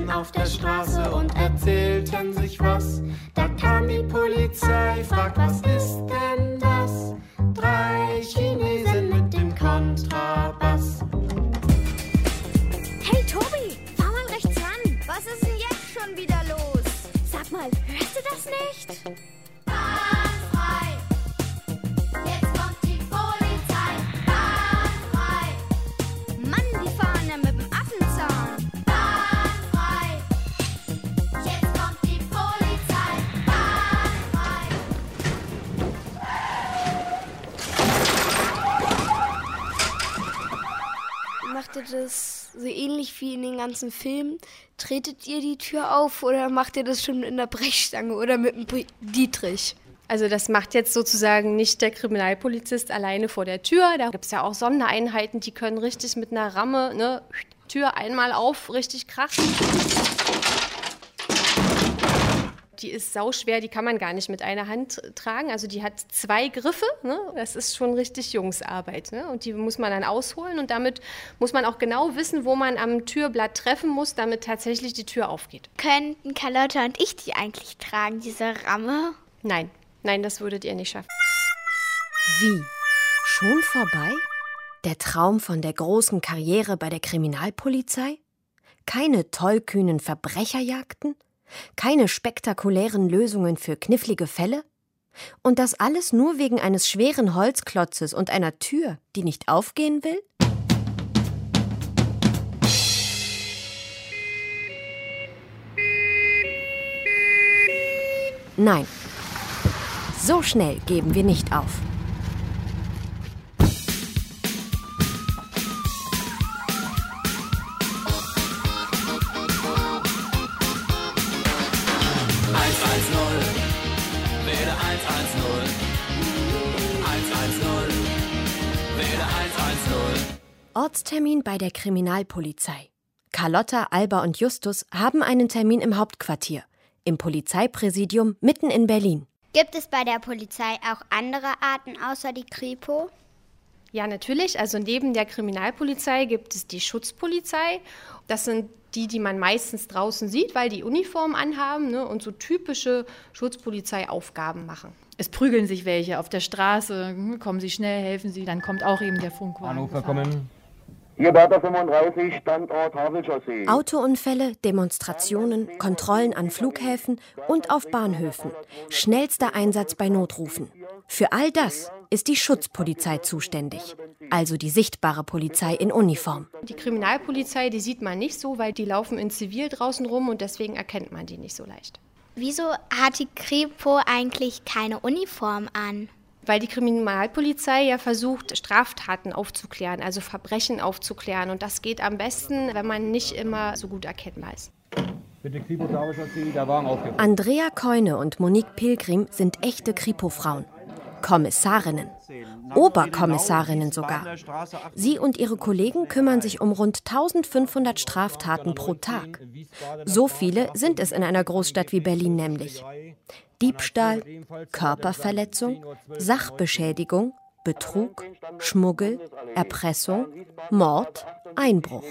standen auf der Straße und erzählten sich was. Da kam die Polizei, fragt, was ist denn das? 3 Chinesen mit dem Kontrabass. Hey Tobi, fahr mal rechts ran. Was ist denn jetzt schon wieder los? Sag mal, hörst du das nicht? Bahnfrei. Jetzt kommt die Polizei. Bahnfrei. Mann, die fahren ja mit dem Affenzahn. Bahnfrei. Jetzt kommt die Polizei. Bahnfrei. Macht ihr das so ähnlich wie in den ganzen Filmen? Tretet ihr die Tür auf oder macht ihr das schon in der Brechstange oder mit dem Dietrich? Also das macht jetzt sozusagen nicht der Kriminalpolizist alleine vor der Tür. Da gibt es ja auch Sondereinheiten, die können richtig mit einer Ramme, ne, Tür einmal auf, richtig krachen. Die ist sauschwer, die kann man gar nicht mit einer Hand tragen. Also die hat 2 Griffe, ne? Das ist schon richtig Jungsarbeit. Ne? Und die muss man dann ausholen und damit muss man auch genau wissen, wo man am Türblatt treffen muss, damit tatsächlich die Tür aufgeht. Könnten Carlotta und ich die eigentlich tragen, diese Ramme? Nein, das würdet ihr nicht schaffen. Wie? Schon vorbei? Der Traum von der großen Karriere bei der Kriminalpolizei? Keine tollkühnen Verbrecherjagden? Keine spektakulären Lösungen für knifflige Fälle? Und das alles nur wegen eines schweren Holzklotzes und einer Tür, die nicht aufgehen will? Nein, so schnell geben wir nicht auf. Ortstermin bei der Kriminalpolizei. Carlotta, Alba und Justus haben einen Termin im Hauptquartier, im Polizeipräsidium mitten in Berlin. Gibt es bei der Polizei auch andere Arten außer die Kripo? Ja, natürlich. Also neben der Kriminalpolizei gibt es die Schutzpolizei. Das sind die man meistens draußen sieht, weil die Uniform anhaben, ne, und so typische Schutzpolizeiaufgaben machen. Es prügeln sich welche auf der Straße, kommen Sie schnell, helfen Sie, dann kommt auch eben der Funkwagen. Hannover kommen. Hier Bertha 35, Standort Havelchaussee. Autounfälle, Demonstrationen, Kontrollen an Flughäfen und auf Bahnhöfen. Schnellster Einsatz bei Notrufen. Für all das ist die Schutzpolizei zuständig, also die sichtbare Polizei in Uniform. Die Kriminalpolizei, die sieht man nicht so, weil die laufen in Zivil draußen rum und deswegen erkennt man die nicht so leicht. Wieso hat die Kripo eigentlich keine Uniform an? Weil die Kriminalpolizei ja versucht, Straftaten aufzuklären, also Verbrechen aufzuklären. Und das geht am besten, wenn man nicht immer so gut erkennbar ist. Bitte Kripo, der Wagen aufgehoben. Andrea Keune und Monique Pilgrim sind echte Kripo-Frauen. Kommissarinnen. Oberkommissarinnen sogar. Sie und ihre Kollegen kümmern sich um rund 1500 Straftaten pro Tag. So viele sind es in einer Großstadt wie Berlin nämlich. Diebstahl, Körperverletzung, Sachbeschädigung, Betrug, Schmuggel, Erpressung, Mord, Einbruch.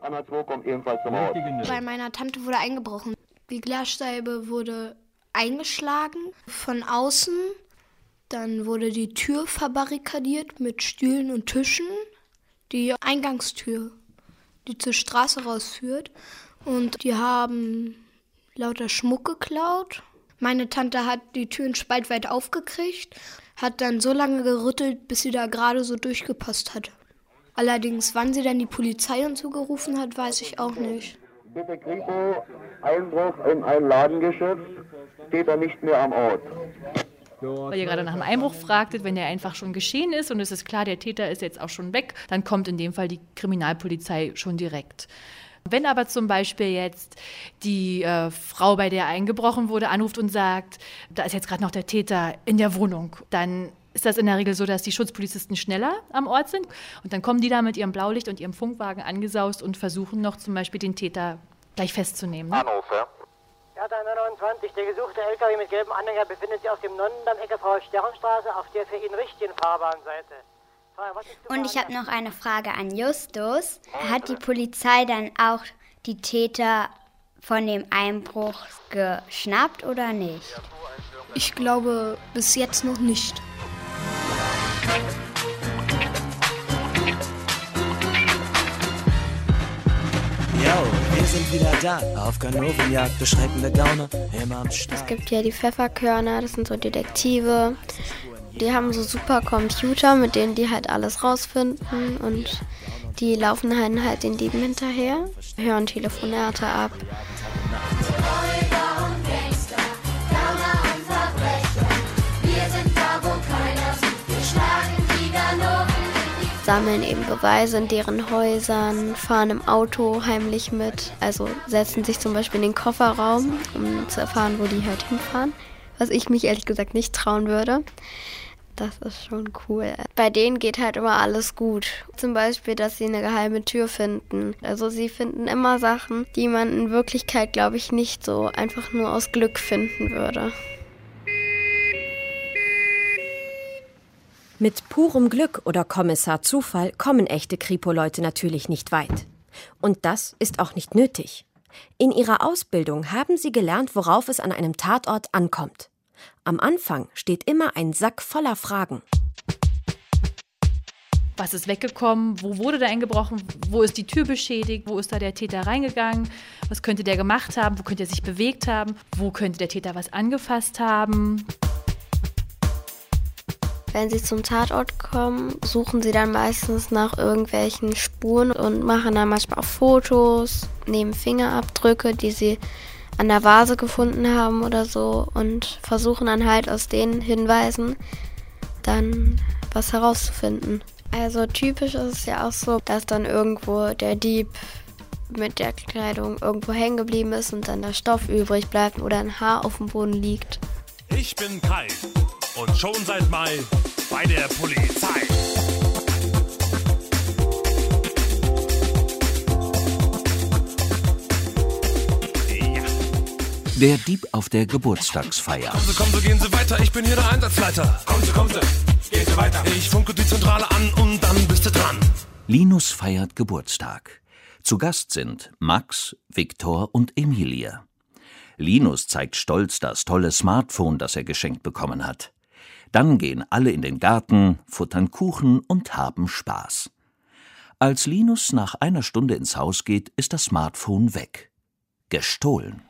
Bei meiner Tante wurde eingebrochen. Die Glasscheibe wurde eingeschlagen von außen. Dann wurde die Tür verbarrikadiert mit Stühlen und Tischen. Die Eingangstür, die zur Straße rausführt. Und die haben lauter Schmuck geklaut. Meine Tante hat die Türen spaltweit aufgekriegt, hat dann so lange gerüttelt, bis sie da gerade so durchgepasst hat. Allerdings, wann sie dann die Polizei und so gerufen hat, weiß ich auch nicht. Bitte Kripo, Einbruch in ein Ladengeschäft, steht er nicht mehr am Ort. Weil ihr gerade nach einem Einbruch fragtet, wenn der einfach schon geschehen ist und es ist klar, der Täter ist jetzt auch schon weg, dann kommt in dem Fall die Kriminalpolizei schon direkt. Wenn aber zum Beispiel jetzt die Frau, bei der eingebrochen wurde, anruft und sagt, da ist jetzt gerade noch der Täter in der Wohnung, dann ist das in der Regel so, dass die Schutzpolizisten schneller am Ort sind und dann kommen die da mit ihrem Blaulicht und ihrem Funkwagen angesaust und versuchen noch zum Beispiel den Täter gleich festzunehmen. Ne? Hannover. Ja, 29. Der gesuchte LKW mit gelbem Anhänger befindet sich auf dem Nonnendamm, Ecke Frau-Sternstraße, auf der für ihn richtigen Fahrbahnseite. Und ich habe noch eine Frage an Justus. Hat die Polizei dann auch die Täter von dem Einbruch geschnappt oder nicht? Ich glaube, bis jetzt noch nicht. Yo, wir sind wieder da. Auf Ganovenjagd, beschreckende Gauner, immer am Start. Es gibt ja die Pfefferkörner, das sind so Detektive. Die haben so super Computer, mit denen die halt alles rausfinden. Und die laufen halt den Dieben hinterher, hören Telefonate ab. Räuber und Gangster, Gauner und Verbrecher. Wir sind da, wo keiner sucht. Wir schlagen die Ganoven. Sammeln eben Beweise in deren Häusern, fahren im Auto heimlich mit, also setzen sich zum Beispiel in den Kofferraum, um zu erfahren, wo die halt hinfahren, was ich mich ehrlich gesagt nicht trauen würde. Das ist schon cool. Bei denen geht halt immer alles gut. Zum Beispiel, dass sie eine geheime Tür finden. Also sie finden immer Sachen, die man in Wirklichkeit, glaube ich, nicht so einfach nur aus Glück finden würde. Mit purem Glück oder Kommissar Zufall kommen echte Kripo-Leute natürlich nicht weit. Und das ist auch nicht nötig. In ihrer Ausbildung haben sie gelernt, worauf es an einem Tatort ankommt. Am Anfang steht immer ein Sack voller Fragen. Was ist weggekommen? Wo wurde da eingebrochen? Wo ist die Tür beschädigt? Wo ist da der Täter reingegangen? Was könnte der gemacht haben? Wo könnte er sich bewegt haben? Wo könnte der Täter was angefasst haben? Wenn sie zum Tatort kommen, suchen sie dann meistens nach irgendwelchen Spuren und machen dann manchmal auch Fotos, nehmen Fingerabdrücke, die sie an der Vase gefunden haben oder so und versuchen dann halt aus den Hinweisen dann was herauszufinden. Also typisch ist es ja auch so, dass dann irgendwo der Dieb mit der Kleidung irgendwo hängen geblieben ist und dann der Stoff übrig bleibt oder ein Haar auf dem Boden liegt. Ich bin Kai und schon seit Mai bei der Polizei. Der Dieb auf der Geburtstagsfeier. Kommen Sie, gehen Sie weiter, ich bin hier der Einsatzleiter. Kommen Sie, gehen Sie weiter. Ich funke die Zentrale an und dann bist du dran. Linus feiert Geburtstag. Zu Gast sind Max, Viktor und Emilie. Linus zeigt stolz das tolle Smartphone, das er geschenkt bekommen hat. Dann gehen alle in den Garten, futtern Kuchen und haben Spaß. Als Linus nach einer Stunde ins Haus geht, ist das Smartphone weg. Gestohlen.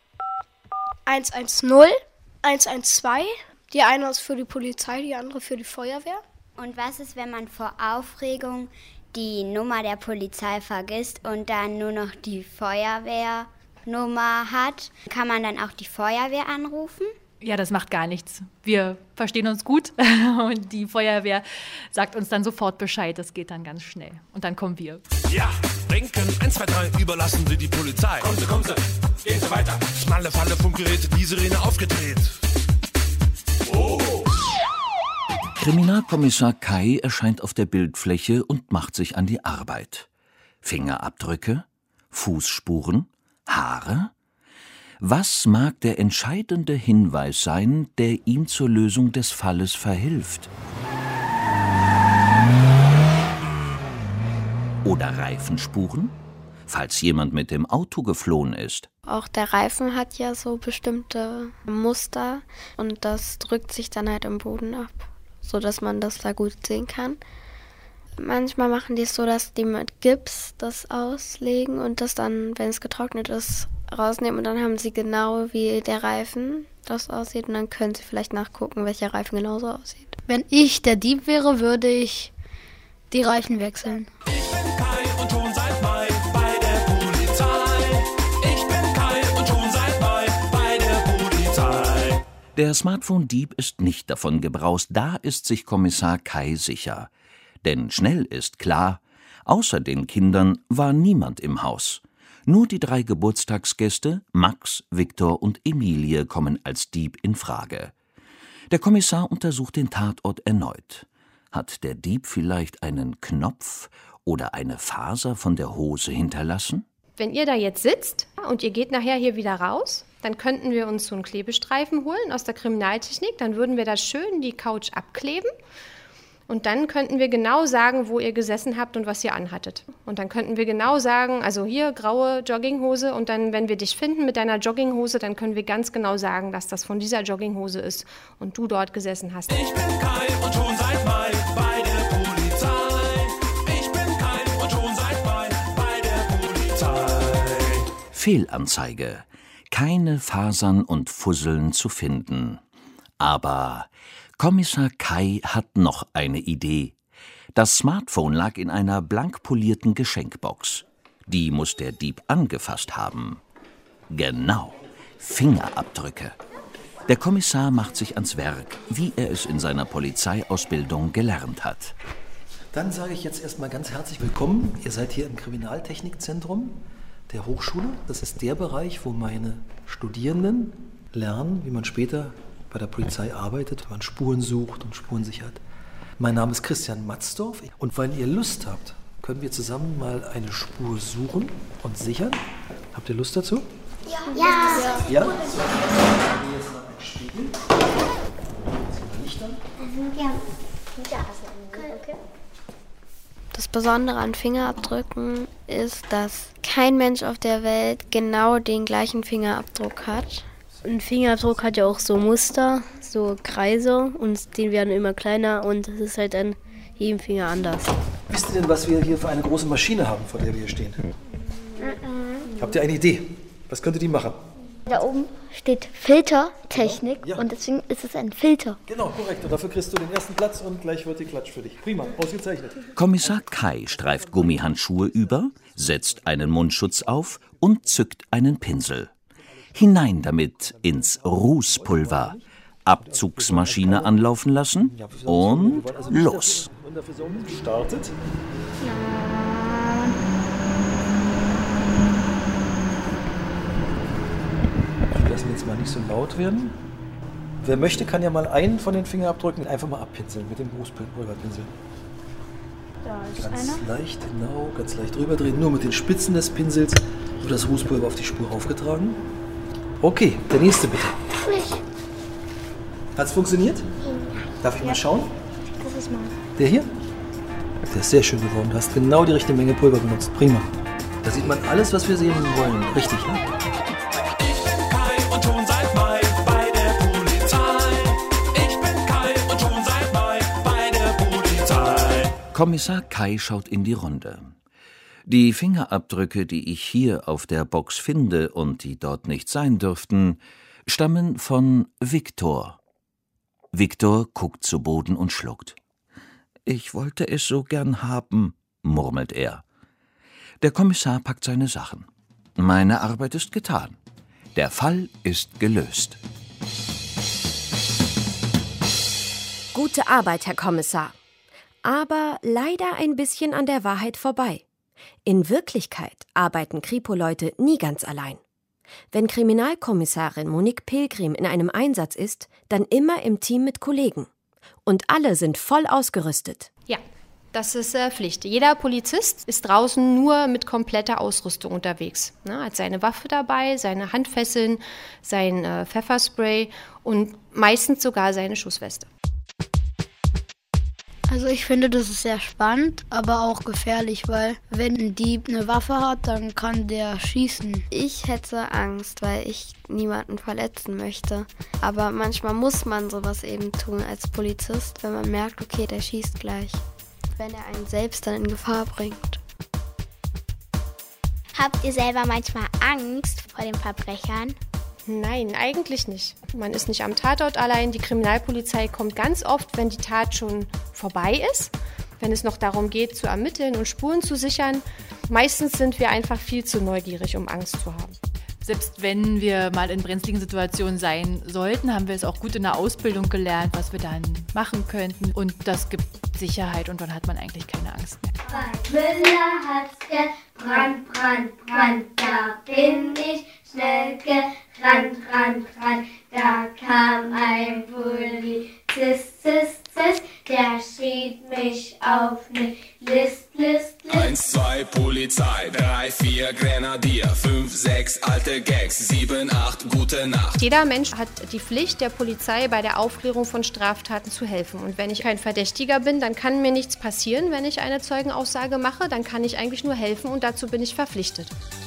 110, 112. Die eine ist für die Polizei, die andere für die Feuerwehr. Und was ist, wenn man vor Aufregung die Nummer der Polizei vergisst und dann nur noch die Feuerwehrnummer hat? Kann man dann auch die Feuerwehr anrufen? Ja, das macht gar nichts. Wir verstehen uns gut und die Feuerwehr sagt uns dann sofort Bescheid. Das geht dann ganz schnell. Und dann kommen wir. Ja, denken, 1, 2, 3, überlassen Sie die Polizei. Kommen Sie, gehen Sie weiter. Schmale Falle, Funkgerät, die Sirene aufgedreht. Oh! Kriminalkommissar Kai erscheint auf der Bildfläche und macht sich an die Arbeit. Fingerabdrücke, Fußspuren, Haare? Was mag der entscheidende Hinweis sein, der ihm zur Lösung des Falles verhilft? Oder Reifenspuren, falls jemand mit dem Auto geflohen ist? Auch der Reifen hat ja so bestimmte Muster und das drückt sich dann halt im Boden ab, sodass man das da gut sehen kann. Manchmal machen die es so, dass die mit Gips das auslegen und das dann, wenn es getrocknet ist, rausnehmen und dann haben sie genau wie der Reifen das aussieht und dann können sie vielleicht nachgucken, welcher Reifen genauso aussieht. Wenn ich der Dieb wäre, würde ich die Reifen wechseln. Ich bin Kai und schon seit Mai bei der Polizei. Ich bin Kai und schon seit Mai bei der Polizei. Der Smartphone-Dieb ist nicht davon gebraust, da ist sich Kommissar Kai sicher. Denn schnell ist klar, außer den Kindern war niemand im Haus. Nur die 3 Geburtstagsgäste, Max, Viktor und Emilie, kommen als Dieb in Frage. Der Kommissar untersucht den Tatort erneut. Hat der Dieb vielleicht einen Knopf oder eine Faser von der Hose hinterlassen? Wenn ihr da jetzt sitzt und ihr geht nachher hier wieder raus, dann könnten wir uns so einen Klebestreifen holen aus der Kriminaltechnik. Dann würden wir da schön die Couch abkleben. Und dann könnten wir genau sagen, wo ihr gesessen habt und was ihr anhattet. Und dann könnten wir genau sagen, also hier graue Jogginghose und dann, wenn wir dich finden mit deiner Jogginghose, dann können wir ganz genau sagen, dass das von dieser Jogginghose ist und du dort gesessen hast. Ich bin Kai und schon seit Mai bei der Polizei. Ich bin Kai und schon seit Mai bei der Polizei. Fehlanzeige. Keine Fasern und Fusseln zu finden. Aber Kommissar Kai hat noch eine Idee. Das Smartphone lag in einer blank polierten Geschenkbox. Die muss der Dieb angefasst haben. Genau, Fingerabdrücke. Der Kommissar macht sich ans Werk, wie er es in seiner Polizeiausbildung gelernt hat. Dann sage ich jetzt erstmal ganz herzlich willkommen. Ihr seid hier im Kriminaltechnikzentrum der Hochschule. Das ist der Bereich, wo meine Studierenden lernen, wie man später bei der Polizei arbeitet, wenn man Spuren sucht und Spuren sichert. Mein Name ist Christian Matzdorf und wenn ihr Lust habt, können wir zusammen mal eine Spur suchen und sichern. Habt ihr Lust dazu? Ja. Ja? Hier ist noch ein Spiegel. Licht an. Das Besondere an Fingerabdrücken ist, dass kein Mensch auf der Welt genau den gleichen Fingerabdruck hat. Ein Fingerabdruck hat ja auch so Muster, so Kreise und die werden immer kleiner und es ist halt an jedem Finger anders. Wisst ihr denn, was wir hier für eine große Maschine haben, vor der wir hier stehen? Habt ihr eine Idee? Was könnte die machen? Da oben steht Filtertechnik und deswegen ist es ein Filter. Genau, korrekt. Und dafür kriegst du den ersten Platz und gleich wird die Klatsch für dich. Prima, ausgezeichnet. Kommissar Kai streift Gummihandschuhe über, setzt einen Mundschutz auf und zückt einen Pinsel. Hinein damit ins Rußpulver, Abzugsmaschine anlaufen lassen und los. Startet. Wir lassen jetzt mal nicht so laut werden. Wer möchte, kann ja mal einen von den Fingerabdrücken einfach mal abpinseln mit dem Rußpulverpinsel. Da ist Ganz einer. leicht, genau, ganz leicht rüberdrehen. Nur mit den Spitzen des Pinsels wird das Rußpulver auf die Spur aufgetragen. Okay, der nächste bitte. Hat es funktioniert? Darf ich mal schauen? Das ist mal. Der hier? Der ist sehr schön geworden. Du hast genau die richtige Menge Pulver benutzt. Prima. Da sieht man alles, was wir sehen wollen. Richtig, ne? Ich bin Kai und schon seit Mai bei der Polizei. Ich bin Kai und schon seit Mai bei der Polizei. Kommissar Kai schaut in die Runde. Die Fingerabdrücke, die ich hier auf der Box finde und die dort nicht sein dürften, stammen von Viktor. Viktor guckt zu Boden und schluckt. »Ich wollte es so gern haben«, murmelt er. Der Kommissar packt seine Sachen. Meine Arbeit ist getan. Der Fall ist gelöst. Gute Arbeit, Herr Kommissar. Aber leider ein bisschen an der Wahrheit vorbei. In Wirklichkeit arbeiten Kripo-Leute nie ganz allein. Wenn Kriminalkommissarin Monique Pilgrim in einem Einsatz ist, dann immer im Team mit Kollegen. Und alle sind voll ausgerüstet. Ja, das ist Pflicht. Jeder Polizist ist draußen nur mit kompletter Ausrüstung unterwegs. Hat seine Waffe dabei, seine Handfesseln, sein Pfefferspray und meistens sogar seine Schussweste. Also ich finde, das ist sehr spannend, aber auch gefährlich, weil wenn ein Dieb eine Waffe hat, dann kann der schießen. Ich hätte Angst, weil ich niemanden verletzen möchte. Aber manchmal muss man sowas eben tun als Polizist, wenn man merkt, okay, der schießt gleich. Wenn er einen selbst dann in Gefahr bringt. Habt ihr selber manchmal Angst vor den Verbrechern? Nein, eigentlich nicht. Man ist nicht am Tatort allein. Die Kriminalpolizei kommt ganz oft, wenn die Tat schon vorbei ist, wenn es noch darum geht, zu ermitteln und Spuren zu sichern. Meistens sind wir einfach viel zu neugierig, um Angst zu haben. Selbst wenn wir mal in brenzligen Situationen sein sollten, haben wir es auch gut in der Ausbildung gelernt, was wir dann machen könnten. Und das gibt Sicherheit und dann hat man eigentlich keine Angst mehr. Bei Müller hat's gebrannt, Brand, da bin ich schnell gerannt, da kam ein Polizist, der schrieb mich auf ne List. 1, 2 Polizei, 3, 4 Grenadier, 5, 6 alte Gags, 7, 8 gute Nacht. Jeder Mensch hat die Pflicht, der Polizei bei der Aufklärung von Straftaten zu helfen. Und wenn ich kein Verdächtiger bin, dann kann mir nichts passieren, wenn ich eine Zeugenaussage mache. Dann kann ich eigentlich nur helfen und dazu bin ich verpflichtet.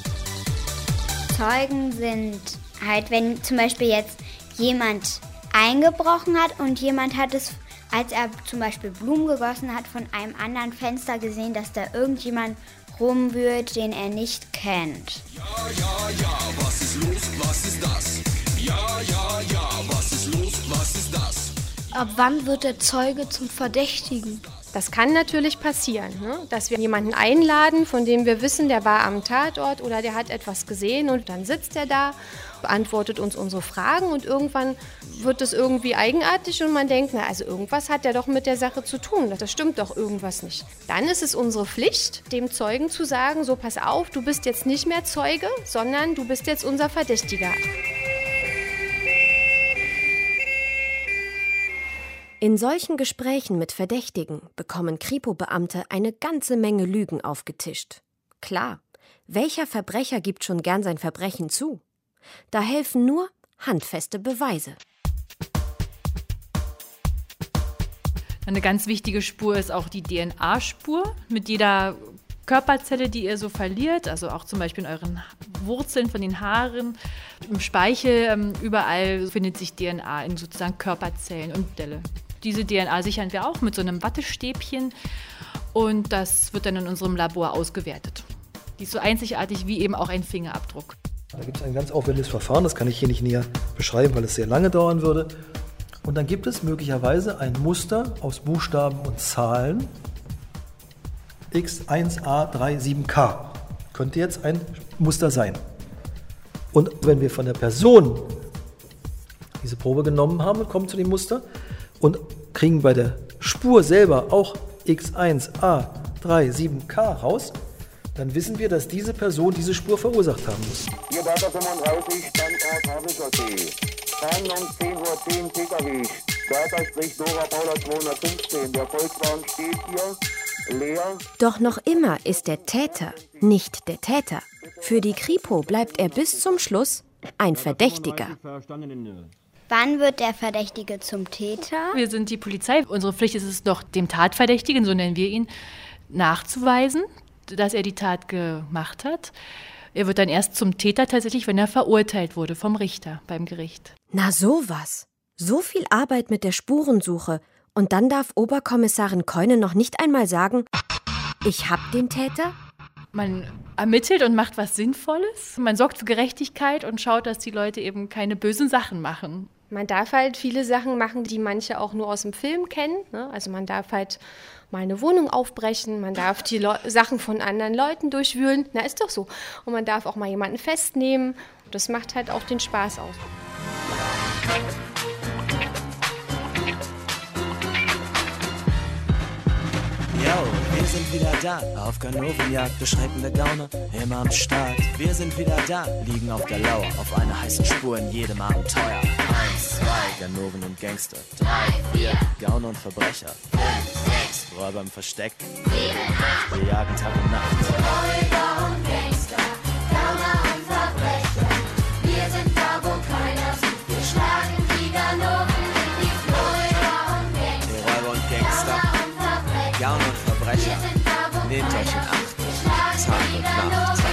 Zeugen sind halt, wenn zum Beispiel jetzt jemand eingebrochen hat und jemand hat es, als er zum Beispiel Blumen gegossen hat, von einem anderen Fenster gesehen, dass da irgendjemand rumwühlt, den er nicht kennt. Ja, was ist los, was ist das? Ja, was ist los, was ist das? Ab wann wird der Zeuge zum Verdächtigen? Das kann natürlich passieren, ne? Dass wir jemanden einladen, von dem wir wissen, der war am Tatort oder der hat etwas gesehen und dann sitzt er da, beantwortet uns unsere Fragen und irgendwann wird es irgendwie eigenartig und man denkt, na, also irgendwas hat der doch mit der Sache zu tun, das stimmt doch irgendwas nicht. Dann ist es unsere Pflicht, dem Zeugen zu sagen, so pass auf, du bist jetzt nicht mehr Zeuge, sondern du bist jetzt unser Verdächtiger. In solchen Gesprächen mit Verdächtigen bekommen Kripo-Beamte eine ganze Menge Lügen aufgetischt. Klar, welcher Verbrecher gibt schon gern sein Verbrechen zu? Da helfen nur handfeste Beweise. Eine ganz wichtige Spur ist auch die DNA-Spur. Mit jeder Körperzelle, die ihr so verliert, also auch zum Beispiel in euren Wurzeln von den Haaren, im Speichel, überall findet sich DNA in sozusagen Körperzellen und Delle. Diese DNA sichern wir auch mit so einem Wattestäbchen und das wird dann in unserem Labor ausgewertet. Die ist so einzigartig wie eben auch ein Fingerabdruck. Da gibt es ein ganz aufwendiges Verfahren, das kann ich hier nicht näher beschreiben, weil es sehr lange dauern würde. Und dann gibt es möglicherweise ein Muster aus Buchstaben und Zahlen. X1A37K könnte jetzt ein Muster sein. Und wenn wir von der Person diese Probe genommen haben und kommen zu dem Muster und kriegen bei der Spur selber auch X1A37K raus, dann wissen wir, dass diese Person diese Spur verursacht haben muss. Hier Data 35, Standort Havelchaussee. Fahndung 10:10 Uhr PKW. Data-Dora Paula 215. Der Volkswagen steht hier leer. Doch noch immer ist der Täter nicht der Täter. Für die Kripo bleibt er bis zum Schluss ein Verdächtiger. Wann wird der Verdächtige zum Täter? Wir sind die Polizei. Unsere Pflicht ist es doch, dem Tatverdächtigen, so nennen wir ihn, nachzuweisen, dass er die Tat gemacht hat. Er wird dann erst zum Täter tatsächlich, wenn er verurteilt wurde vom Richter beim Gericht. Na sowas. So viel Arbeit mit der Spurensuche. Und dann darf Oberkommissarin Keune noch nicht einmal sagen, ich hab den Täter? Man ermittelt und macht was Sinnvolles. Man sorgt für Gerechtigkeit und schaut, dass die Leute eben keine bösen Sachen machen. Man darf halt viele Sachen machen, die manche auch nur aus dem Film kennen. Ne? Also man darf halt mal eine Wohnung aufbrechen, man darf die Sachen von anderen Leuten durchwühlen. Na, ist doch so. Und man darf auch mal jemanden festnehmen. Das macht halt auch den Spaß aus. Yo, wir sind wieder da, auf Ganovenjagd, beschreckende Gauner, immer am Start. Wir sind wieder da, liegen auf der Lauer, auf einer heißen Spur in jedem Abenteuer. 1, 2, Ganoven und Gangster, 3, 4, Gauner und Verbrecher, 5, 6, Räuber im Versteck, 7, 8, wir jagen Tag und Nacht. Räuber und Gangster, Gauner und Verbrecher, wir sind da, wo keiner sieht, wir schlagen die Ganoven in die Räuber und Gangster, Räuber und Gangster, Gauner und Verbrecher, nehmt euch in Acht, Tag und Nacht.